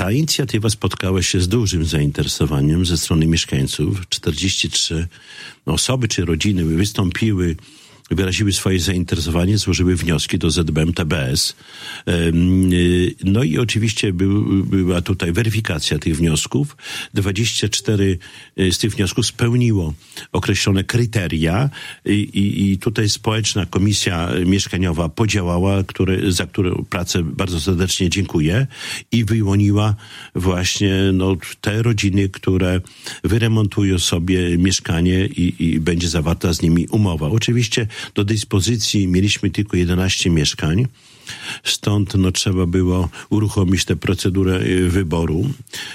Ta inicjatywa spotkała się z dużym zainteresowaniem ze strony mieszkańców. 43 osoby czy rodziny wystąpiły, wyraziły swoje zainteresowanie, złożyły wnioski do ZBM TBS. No i oczywiście była tutaj weryfikacja tych wniosków. 24 z tych wniosków spełniło określone kryteria i tutaj społeczna komisja mieszkaniowa podziałała, za którą pracę bardzo serdecznie dziękuję, i wyłoniła właśnie te rodziny, które wyremontują sobie mieszkanie i będzie zawarta z nimi umowa. Oczywiście do dyspozycji mieliśmy tylko 11 mieszkań, stąd trzeba było uruchomić tę procedurę wyboru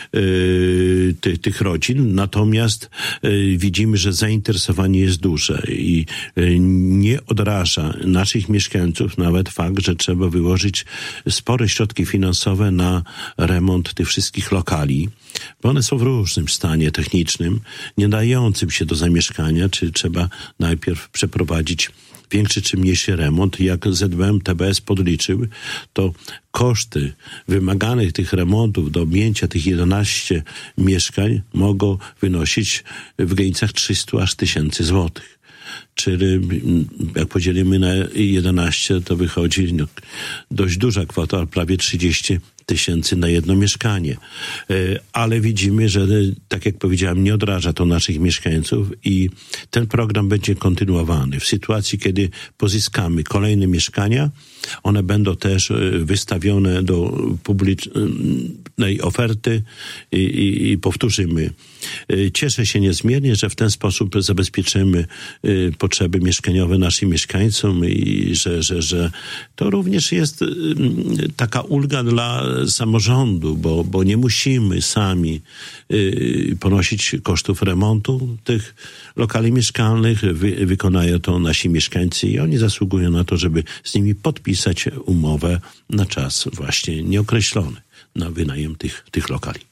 tych rodzin. Natomiast widzimy, że zainteresowanie jest duże i nie odraża naszych mieszkańców nawet fakt, że trzeba wyłożyć spore środki finansowe na remont tych wszystkich lokali, bo one są w różnym stanie technicznym, nie dającym się do zamieszkania, czy trzeba najpierw przeprowadzić większy czy mniejszy remont. Jak ZBM TBS podliczył, to koszty wymaganych tych remontów do objęcia tych 11 mieszkań mogą wynosić w granicach 300 aż 1000 złotych. Czyli jak podzielimy na 11, to wychodzi dość duża kwota, prawie 30 000 na jedno mieszkanie. Ale widzimy, że tak jak powiedziałem, nie odraża to naszych mieszkańców i ten program będzie kontynuowany. W sytuacji, kiedy pozyskamy kolejne mieszkania, one będą też wystawione do publicznej oferty i powtórzymy. Cieszę się niezmiernie, że w ten sposób zabezpieczymy potrzeby mieszkaniowe naszym mieszkańcom i że to również jest taka ulga dla samorządu, bo nie musimy sami ponosić kosztów remontu tych lokali mieszkalnych. Wykonają to nasi mieszkańcy i oni zasługują na to, żeby z nimi podpisać umowę na czas właśnie nieokreślony na wynajem tych lokali.